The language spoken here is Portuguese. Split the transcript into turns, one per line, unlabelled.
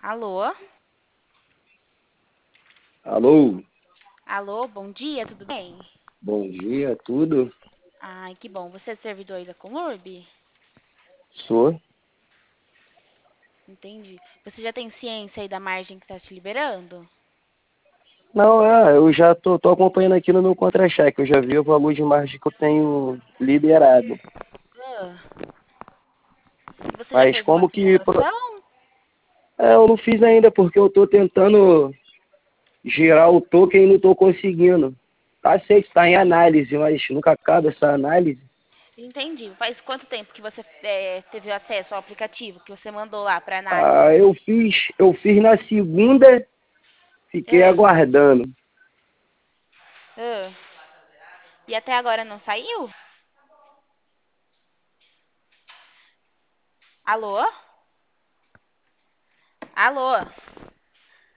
Alô?
Alô,
Alô, bom dia, tudo bem?
bom dia, tudo?
Ai, que bom. Você é servidor aí da Conurb?
Sou?
Entendi. Você já tem ciência aí da margem que tá te liberando?
Não, eu já tô acompanhando aqui no meu contra-cheque, eu já vi o valor de margem que eu tenho liberado.
Ah, e você já
Mas
fez uma
como que...
simulação?
eu não fiz ainda, porque eu tô tentando girar o token e não tô conseguindo. Tá certo, tá em análise, mas nunca acaba essa análise.
Entendi. Faz quanto tempo que você teve acesso ao aplicativo que você mandou lá para
Ah,
análise?
eu fiz na segunda, fiquei
Ah,
aguardando.
ah. E até agora não saiu? Alô? Alô?